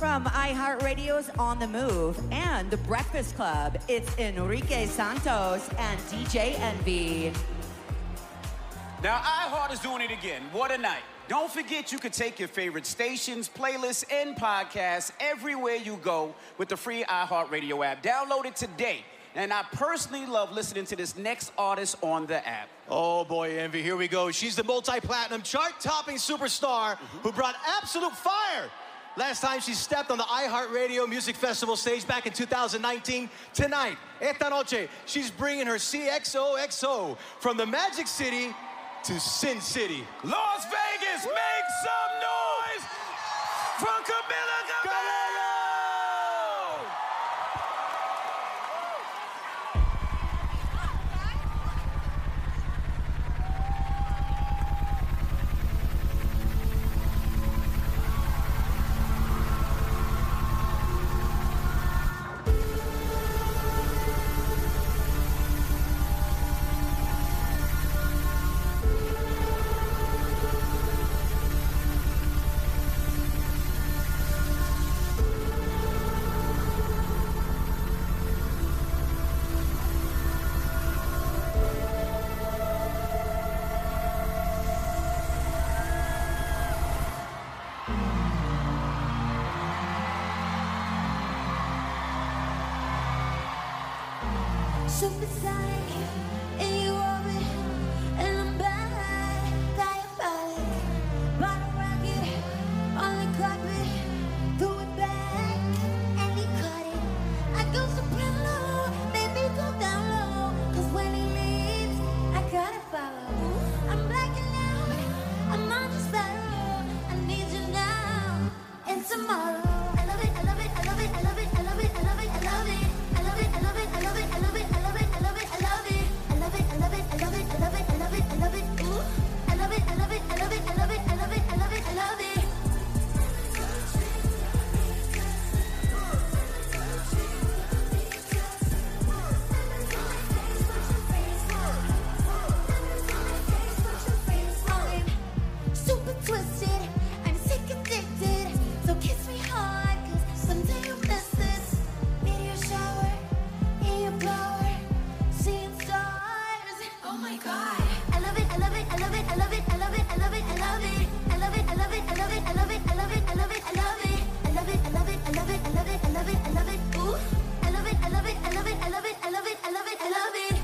From iHeartRadio's On the Move and The Breakfast Club, it's Enrique Santos and DJ Envy. Now, iHeart is doing it again. What a night. Don't forget you can take your favorite stations, playlists, and podcasts everywhere you go with the free iHeartRadio app. Download it today. And I personally love listening to this next artist on the app. Oh, boy, Envy, here we go. She's the multi-platinum, chart-topping superstar who brought absolute fire. Last time she stepped on the iHeartRadio Music Festival stage back in 2019. Tonight, esta noche, she's bringing her CXOXO from the Magic City to Sin City. Las Vegas, make some noise for Camila Cabello! Supersonic, in your orbit, and I'm back, diabolic. Bottom rocket, on the carpet, threw it back, and he caught it. I go soprano, baby go down low, 'cause when he leaves, I gotta follow. I'm blacking out, I'm on the spiral, I need you now, and tomorrow. I love it, I love it, I love it, I love it, I love it, I love it, I love it. I love it, I love it, I love it, I love it, I love it, I love it, I love it. I love it, I love it, I love it, I love it, I love it, I love it. Ooh. I love it, I love it, I love it, I love it, I love it, I love it, I love it. I'm super twisted, I'm sick addicted, so kiss me hard, 'cause someday you'll miss this. Meteor shower, in your blower, seeing stars. Oh my God. I love it, I love it, I love it, I love it, I love it, I love it, I love it. I love it, I love it, I love it, I love it, I love it, I love it, I love it. I love it, I love it, I love it, I love it, I love it, I love it. Ooh. I love it, I love it, I love it, I love it, I love it, I love it, I love it.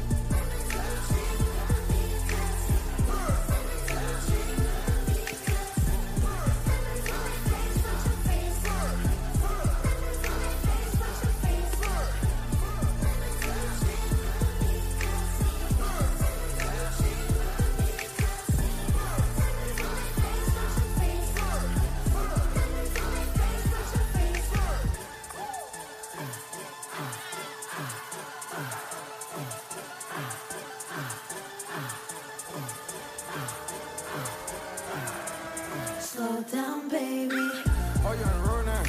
Slow down, baby. Oh, you on the road now?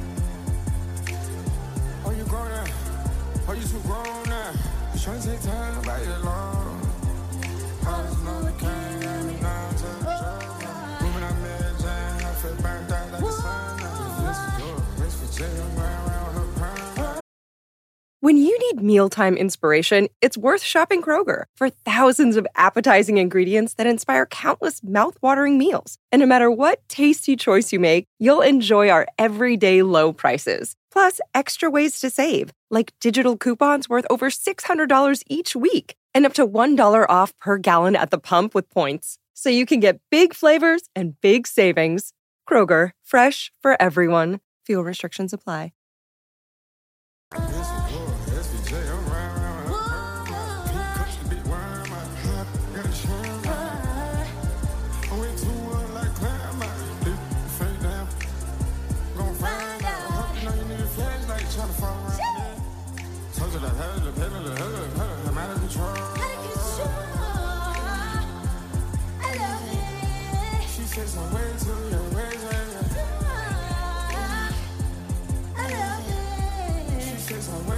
Oh, you grown now? Oh, you too grown now? You trying to take time by your long. I just know the king got me down to the job. Moving on Mary Jane, I feel burnt out like the sun. This is your race for jail, I'm around her prime. When you need mealtime inspiration, it's worth shopping Kroger for thousands of appetizing ingredients that inspire countless mouthwatering meals. And no matter what tasty choice you make, you'll enjoy our everyday low prices. Plus, extra ways to save, like digital coupons worth over $600 each week and up to $1 off per gallon at the pump with points. So you can get big flavors and big savings. Kroger, fresh for everyone. Fuel restrictions apply. I love it.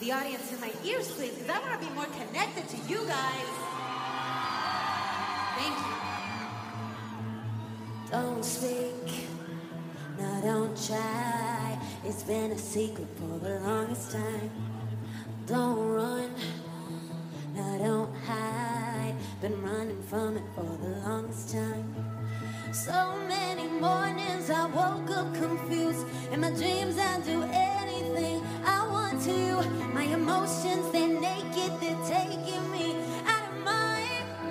the audience in my ears, please, because I want to be more connected to you guys. Thank you. Don't speak, no, don't try. It's been a secret for the longest time. Don't run, no, don't hide. Been running from it for the longest time. So many mornings I woke up confused. In my dreams I do anything I want to. My emotions, they're naked, they're taking me out of my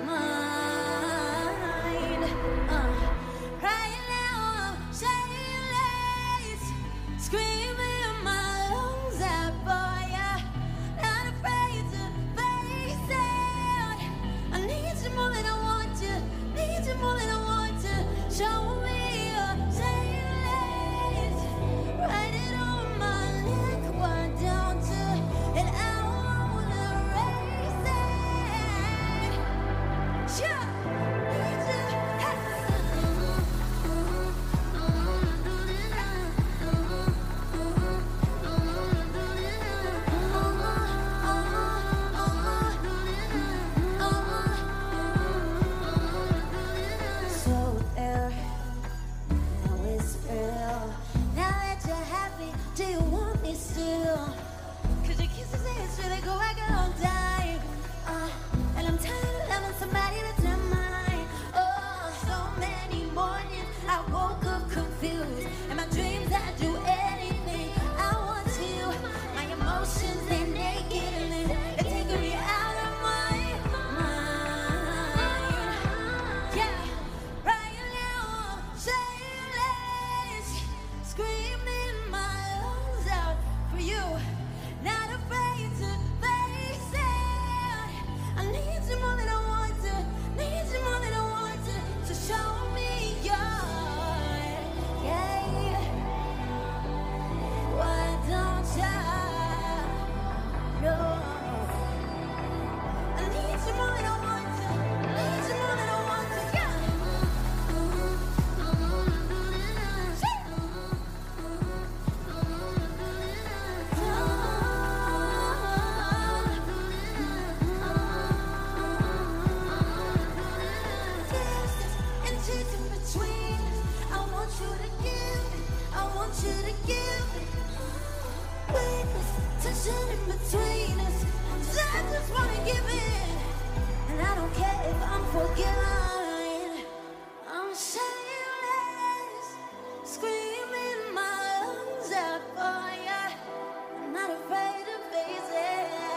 mind. Right now I'm shameless, screaming my lungs out for ya. Not afraid to face it. I need you more than I want you. Need you more than I want to. Show me your shameless. Write it on my neck, why don't you? And I won't erase it. Sure, need you. So there, now it's real. Now that you're happy, do you want me still? 'Cause your kisses, it's really go like a long time. And I'm tired of loving somebody that's not mine. Oh, so many mornings I woke up confused. In my dreams I do anything I want to. My emotions, they're naked and they're taking me out of my mind. Yeah, right now I'm shameless, screaming my lungs out for you. Not afraid to face it. I need you more than I want to. Need you more than I want to. So show me your, yeah. Why don't you? No. I need you more than I want to. Need you more than I want to. Yeah. I want you to give it. I want you to give it. Witness, tension in between us. I just wanna give it. And I don't care if I'm forgiven. I'm shameless, screaming my lungs out for ya. I'm not afraid to face it.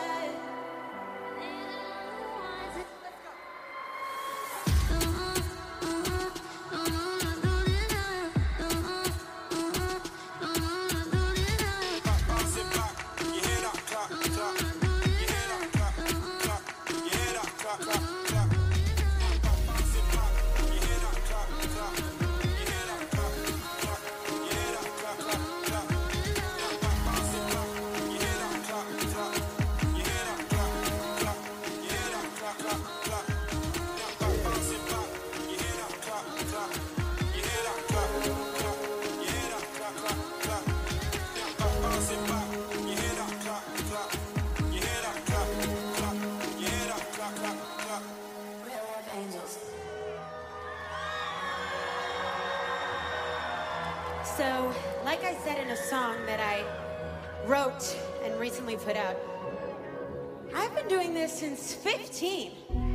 So, like I said in a song that I wrote and recently put out, I've been doing this since 15.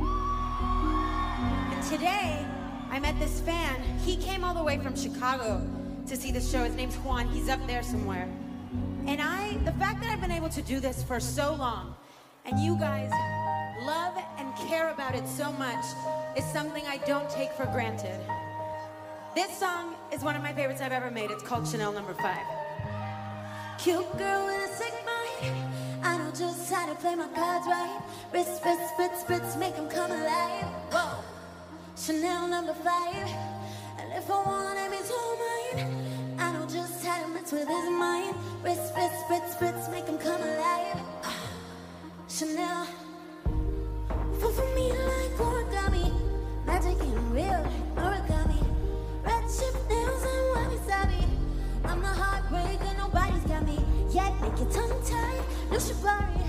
And today, I met this fan. He came all the way from Chicago to see the show. His name's Juan. He's up there somewhere. And the fact that I've been able to do this for so long, and you guys love and care about it so much, is something I don't take for granted. This song is one of my favorites I've ever made. It's called Chanel No. 5. Cute girl with a sick mind. I know just how to play my cards right. Ritz, spritz, spritz, spritz, make them come alive. Whoa. Chanel No. 5. And if I want him, he's all mine. I know just how to mix with his mind. Ritz, spritz, spritz, spritz, make them come alive. Chanel. Fall for me like origami. Magic and real origami. Red chip nails and wabi-sabi. I'm the heartbreaker, nobody's got me yet. Make your tongue tied, no shibari.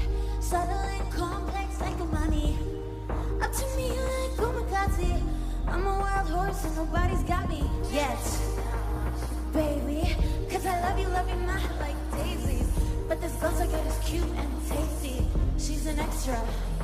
subtle and complex like a mommy. Up to me like Kumakazi. I'm a wild horse and nobody's got me yet, baby. Cause I love you not like daisies. But this girl's I got is cute and tasty. She's an extra.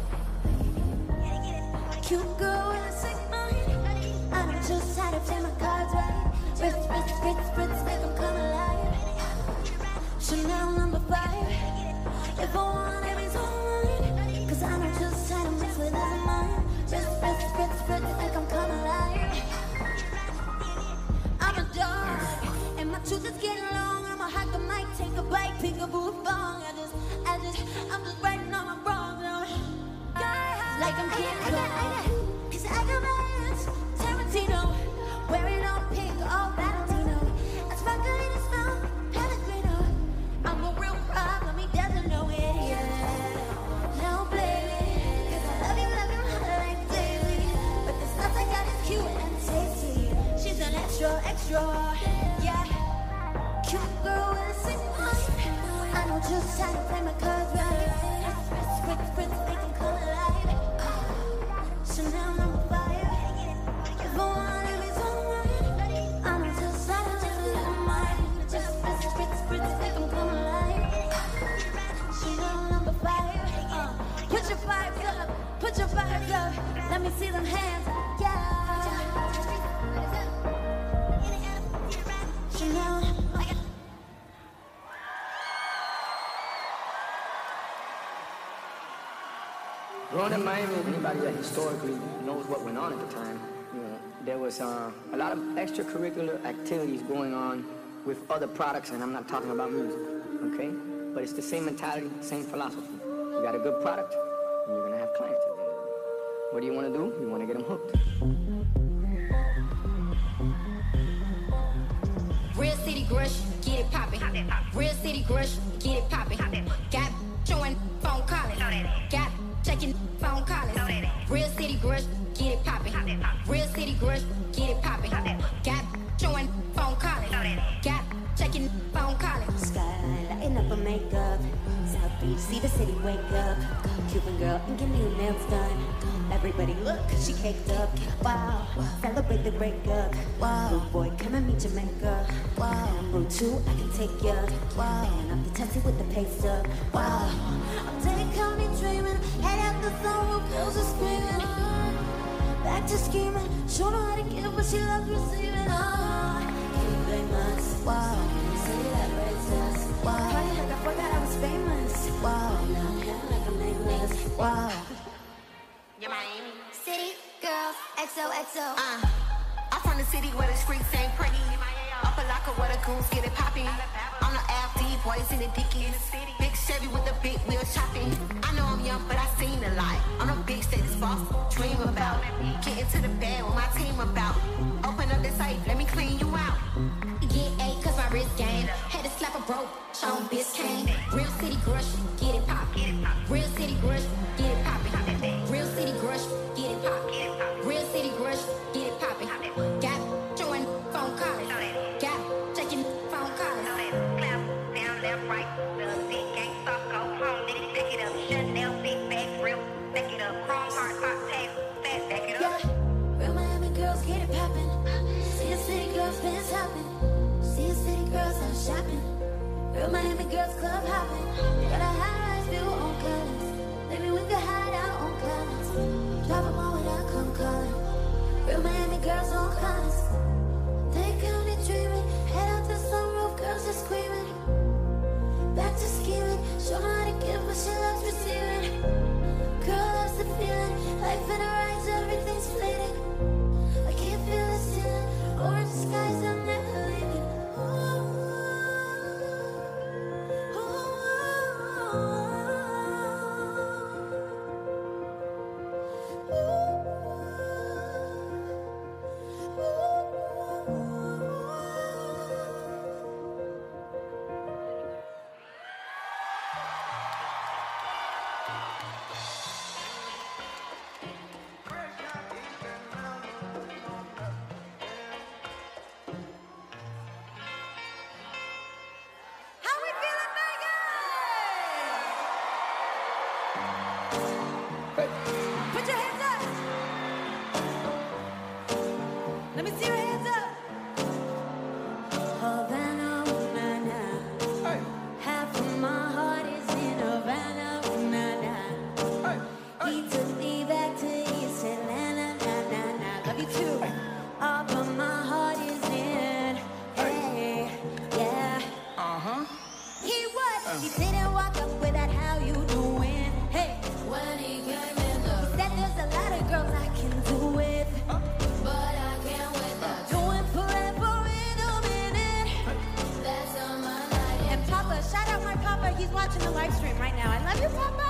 Cute girl with a sick mind. I don't just how to play my cards right. Spritz, spritz, spritz, spritz, make them come alive. Chanel number 5. If I want it, it's all mine. Cause I don't just how to mix with other mine. Spritz, spritz, spritz, spritz, make them come alive. I'm a dog, and my tooth is getting long. I'ma hack the mic, take a bite, pick a boo bong. I'm just writing on my bra now. Like I'm King Kong. Cause I got my hands, Tarantino. Wearing all pink, all Valentino. I sparkle in his mouth, Pellegrino. I'm a real problem, he doesn't know it yet. No, baby, cause I love you like daily. But the stuff I got is cute and tasty. She's an extra, extra, yeah. Cute girl with a sick mind. I know just how to play my cards right. Spritz, spritz, make them come alive. Chanel number 5. If I want it, it's all right. I know just how to play my mind. Just spritz, spritz, spritz, make them come alive. Chanel number 5. Put your vibes up, put your vibes up. Let me see them hands, yeah. Chanel. Growing up in Miami, anybody that historically knows what went on at the time, you know, there was a lot of extracurricular activities going on with other products, and I'm not talking about music, okay? But it's the same mentality, same philosophy. You got a good product, and you're gonna have clients at the end of the day. What do you wanna do? You wanna get them hooked. Real City Grush, get it poppin'. Real City Grush, get it poppin'. Got showing phone calling. Got checking phone calling. Real City Grush, get it poppin'. Real City Grush, get it poppin'. Got showing phone calling. Got checking phone calling. Skyline lighting up her makeup. South Beach, see the city wake up. Cuban girl and get me your nails done. Everybody look, she caked up. Wow, celebrate the breakup. Wow, rude boy, come and meet Jamaica. Wow, room 2, I can take ya. Wow, and I'm the testy with the pay stub. Wow, I'm Dade County dreaming. Head out the sunroof, girls are screaming. Back to scheming, show her how to give, but she loves receiving. Can you blame us? Wow, say that raised us. Wow, like I forgot I was famous. Wow, now I'm here like a nameless. Wow. You're Miami. City girls, XOXO. I'm from the city where the streets ain't pretty. Upper locker where the goons get it poppin'. I'm the FD boys in the dickies. Big Chevy with the big wheel chopping. I know I'm young, but I seen a lot. On a big stage, this boss dream about. Get into the bed with my team about. Open up the safe, let me clean you out. Get 8 cause my wrist game. Had to slap a broke, Sean Biscayne. Real City Grush, get it poppin'. Real City Grush, get it poppin'. Real City Grush, get it poppin'. Real City Grush, get it poppin'. Got showing phone calling. Got checking phone calling. Clap, down, left, right. Little big gang stuff, go home, nigga, pick it up. Chanel, big bag, real, back it up. Chrome heart, hot tape, fat, back it up. Yeah, real Miami girls get it poppin'. See a city girls fans hoppin'. See a city girls out shopping. Real Miami girls club hopping. Got a high-rise view on colors. Maybe we could hide out on colors. Drop them all when I come calling. Real Miami girls on colors. They county dreaming. Head out the sunroof, girls are screaming. Back to scheming. Show her how to give, but she loves receiving. Girl loves the feeling. Life in her eyes, everything's fleeting. I can't feel the ceiling. Orange skies, I'm never leaving. Put your hands up. Let me see your hands up. Havana, na-na. Half of my heart is in Havana, na-na. He took me back to East Atlanta, na-na-na. Love you too. All but my heart is in, hey, yeah. He what? He didn't walk up with that how you doing, hey. When he came in the he said there's a lot of girls I can do with, but I can't with them. Doing forever in a minute. That's on my life. And Papa, shout out my Papa. He's watching the live stream right now. I love you, Papa.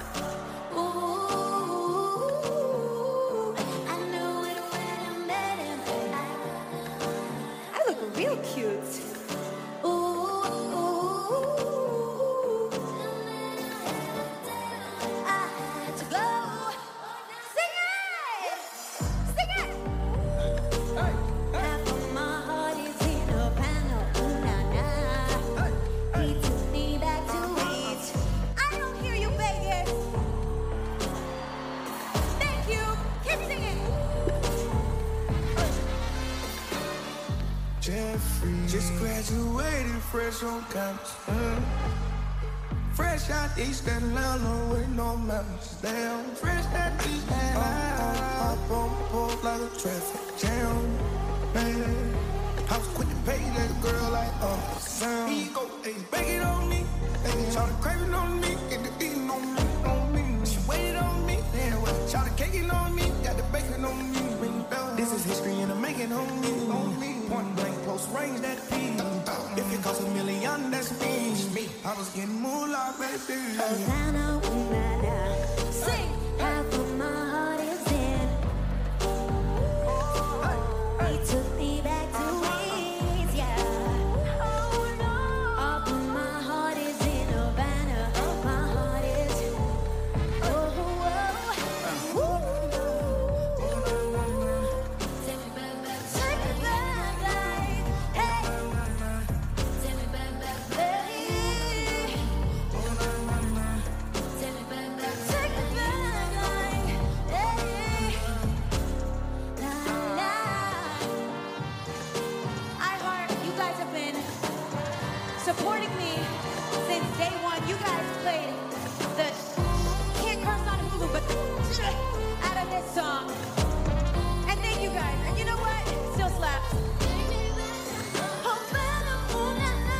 Ooh, I knew it when I met him. I look real cute. Jeffrey, just graduated fresh on campus. Fresh out East Atlanta with no mountains. Damn, fresh out East Atlanta. Up on the board like a traffic jam. Man, I was quick to pay that girl like Sam. Here you go, hey, bake it on me. Hey, try to crave it on me, get the eating on me, She waited on me, then what? Try to cake it on me, got the bacon on me. This is history and I'm making on me. One blank close range that feed. If it costs $1 million, that's me. I was getting moolah, baby. Havana, na-na. Sing. Half of my heart is in. He took me back to East, yeah. Oh no. All but my heart is in Havana. My heart is. Oh, whoa. Take me back, take me back, like, hey. Take me back, baby. Take me back, take me back, like, hey. La la. iHeart, you guys have been supporting me since day one. You guys played the can't curse on Hulu, but the out of this song. And thank you guys. And you know what? It still slaps. Havana, ooh, na, na.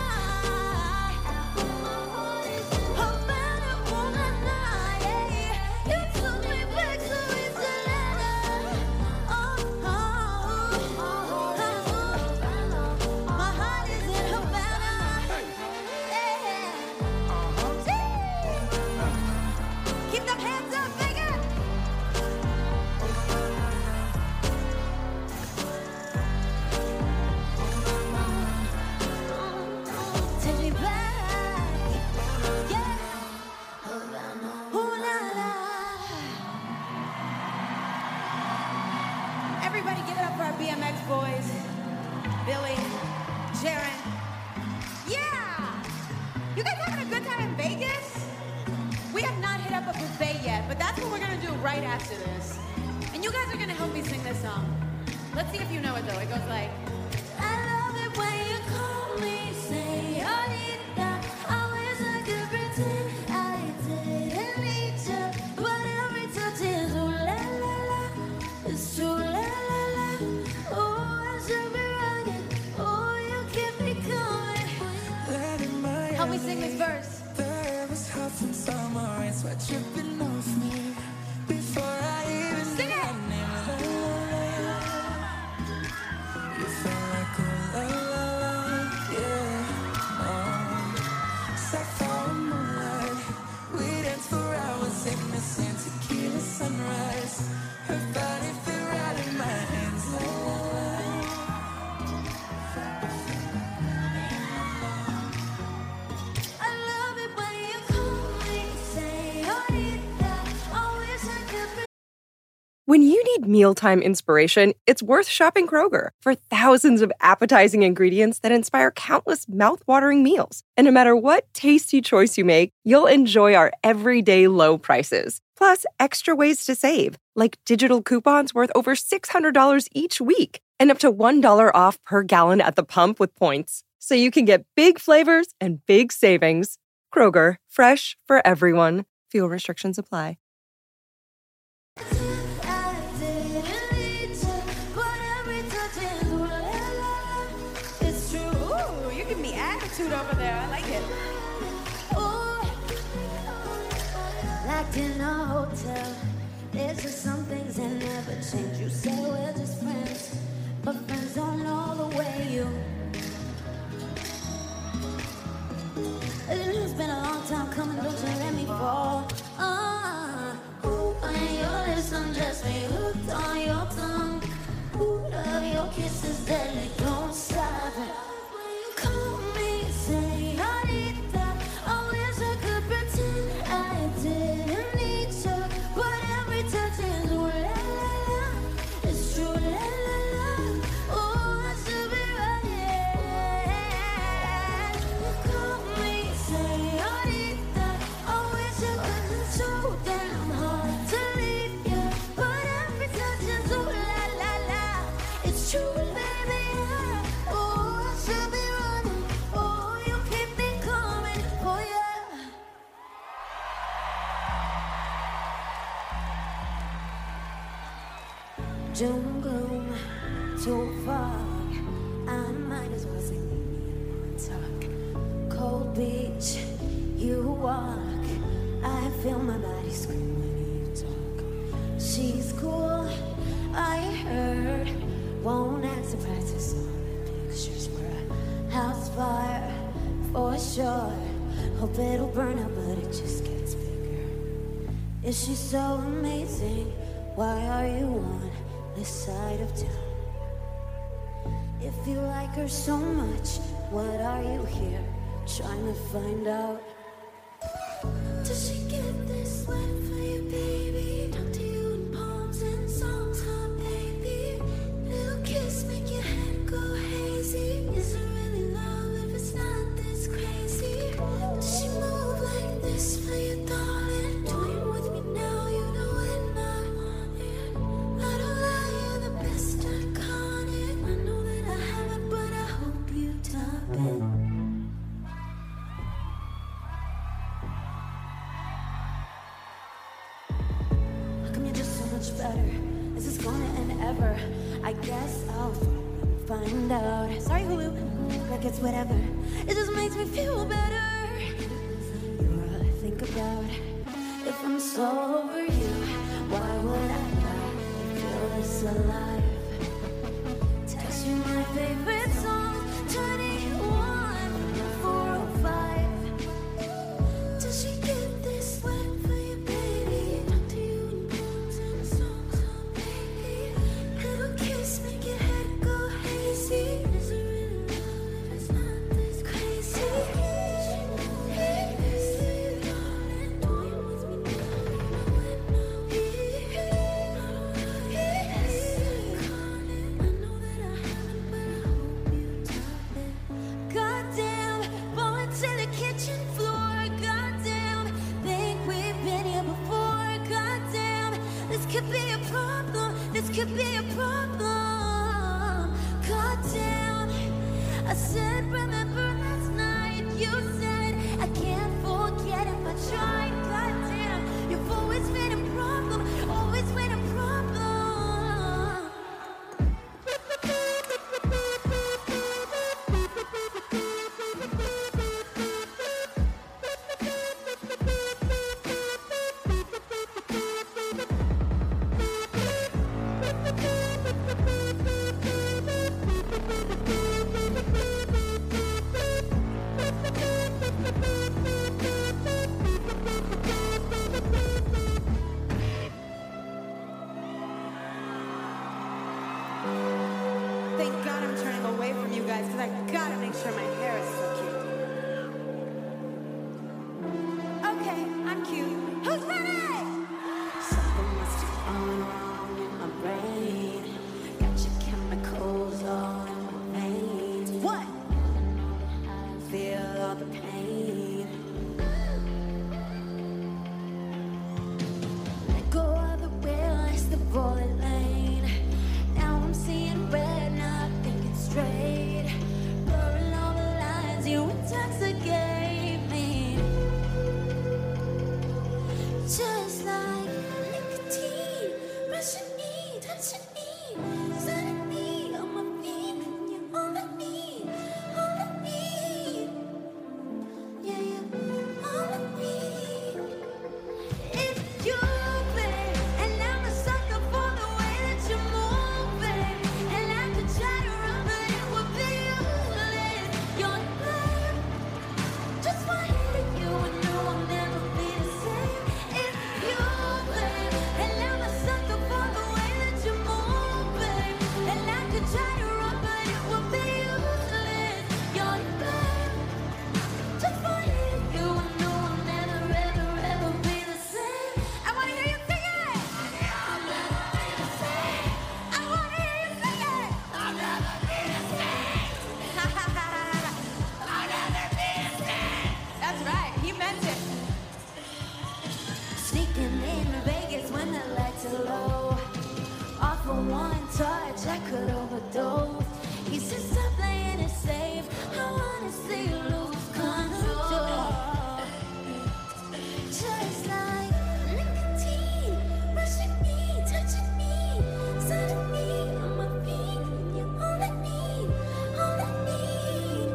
Havana, ooh, na, na, yeah. You took me back to East Atlanta. My heart is in Havana. Yeah. Keep them hands up, Vegas. Take me back, yeah. Ooh, la, la. Everybody give it up for our BMX boys. Billy, Jaron. Yeah! You guys having a good time in Vegas? We have not hit up a buffet yet, but that's what we're gonna do right after this. And you guys are gonna help me sing this song. Let's see if you know it though. It goes like, I love it when you call me, say ahorita. I wish I could pretend I didn't need you, but every touch is ooh la la la. It's true la la la. Oh, I should be running. Oh, you keep me coming. Help me sing this verse. There was hot from summer rain, sweat dripping off me. Before I even Sing it. You felt like a la la la, yeah. Sapphire moonlight, we danced for hours in the sand, tequila sunrise. Her body fit right in my hands, la la la. I love it when you call me, say ahorita. When you need mealtime inspiration, it's worth shopping Kroger for thousands of appetizing ingredients that inspire countless mouth-watering meals. And no matter what tasty choice you make, you'll enjoy our everyday low prices. Plus, extra ways to save, like digital coupons worth over $600 each week and up to $1 off per gallon at the pump with points. So you can get big flavors and big savings. Kroger, fresh for everyone. Fuel restrictions apply. It's true. Ooh, you give me attitude over there. I like it. Locked in a hotel, there's just some things that never change. You say we're just friends, but friends don't know the way you. It's been a long time coming, don't you let me fall. Ooh, on your lips, undress me, hooked on your tongue. Ooh, love your kisses, deadly, don't stop it. Call me, say I need that. I wish I could pretend I didn't need you, but every touch is ooh la la la. It's true la la la. Oh, I should be right. Call me, say I need that. I wish I could so damn hard to leave you, but every touch is ooh la la la. It's true, baby. Oh, I should be running. Oh, you keep me coming. Oh yeah. June gloom, too fog. I might as well sing and talk. Cold beach, you walk. I feel my body scream when you talk. She's cool, I heard. Won't act surprised, I saw the pictures. We're a house fire for sure. Hope it'll burn out, but it just gets bigger. Is she so amazing? Why are you on this side of town? If you like her so much, what are you here trying to find out? Does she get this wet for you, baby? Talk to you in poems and songs, huh, baby? Little kiss make your head go hazy. Is it really love if it's not this crazy? Does she move like this for you, darling? Toying with me now, you know when I want it. I don't lie, you're the best iconic. I know that I haven't, but I hope you top it. How come you're just so much better? Is this gonna end ever? I guess I'll find out. Sorry, Hulu. Like it's whatever. It just makes me feel better. You're all I think about. If I'm so over you, why would I lie? Feel this alive. Text you my favorite song, 21:405. Does she get this wet for you, baby? Talk to you in poems and songs, oh baby. Little kiss make your head go hazy. Is it really love if it's not this crazy? Goddamn, falling to the kitchen floor. Goddamn, think we've been here before. Goddamn, this could be a problem. This could be a problem. Goddamn, I said remember last night. You said I can't forget if I tried. Goddamn, you've always been a problem. Always been a problem. one touch, I could overdose. He said, stop playing it safe. I wanna see you lose control. Just like nicotine, rushing me, touching me, setting me on my feet. You're all I need, all I need.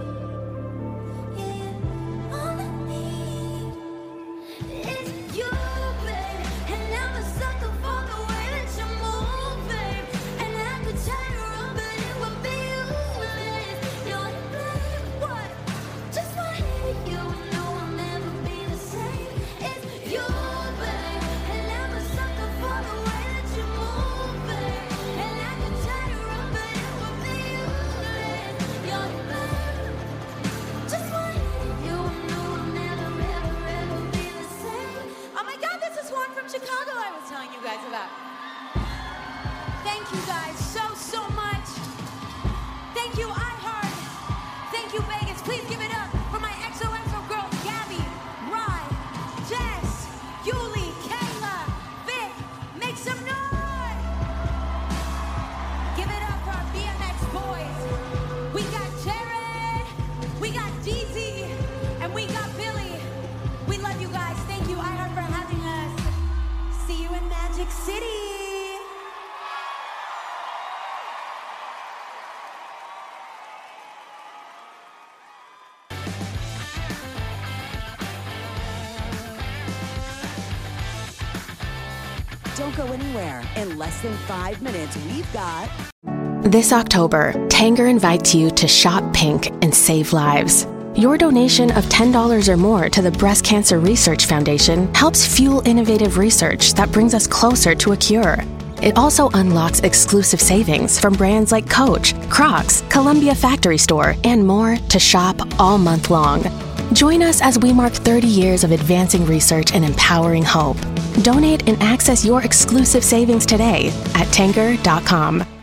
Yeah, all I need is you, babe. And I'm a sucker for the way that you move, babe. And I could try to run, but it would be useless. You're the blame, what? Just wanna hit you and know I'll never be the same. It's you, babe. And I'm a sucker for the way that you move, babe. And I could try to run, but it would be useless. You're the blame. Just wanna hit you and know I'll never, ever, ever be the same. Oh my God, this is one from Chicago I was telling you guys about. Thank you guys so much. Thank you, iHeart. Thank you, Vegas. Please give it up for my XOXO girls, Gabby, Rye, Jess, Yuli, Kayla, Vic. Make some noise. Give it up for our BMX boys. We got Jared, we got DZ, and we got Billy. We love you guys. Thank you, iHeart, for having us. See you in Magic City. Don't go anywhere. In less than 5 minutes, we've got... This October, Tanger invites you to shop pink and save lives. Your donation of $10 or more to the Breast Cancer Research Foundation helps fuel innovative research that brings us closer to a cure. It also unlocks exclusive savings from brands like Coach, Crocs, Columbia Factory Store, and more to shop all month long. Join us as we mark 30 years of advancing research and empowering hope. Donate and access your exclusive savings today at Tanger.com.